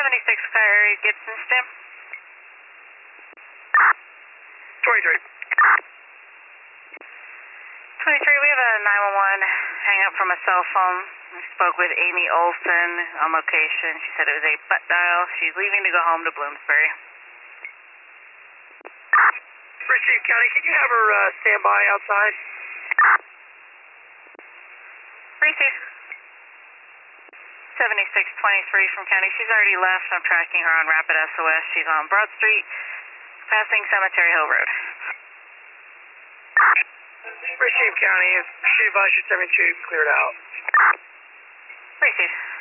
76 Clary Gibson Stim. 23. 23, we have a 911 hang up from a cell phone. I spoke with Amy Olson on location. She said it was a butt dial. She's leaving to go home to Bloomsbury. Receive County, can you have her stand by outside? Receive. 7623 from County. She's already left. I'm tracking her on Rapid SOS. She's on Broad Street, passing Cemetery Hill Road. Receive County, she advised you 72 cleared out. Receive.